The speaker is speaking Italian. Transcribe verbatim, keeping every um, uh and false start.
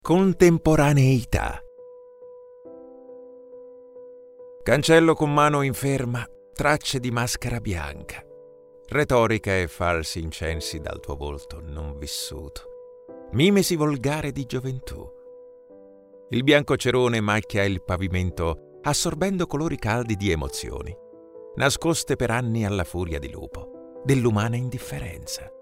Contemporaneità. Cancello con mano inferma tracce di maschera bianca, retorica e falsi incensi dal tuo volto non vissuto, mimesi volgare di gioventù. Il bianco cerone macchia il pavimento assorbendo colori caldi di emozioni, nascoste per anni alla furia di lupo dell'umana indifferenza.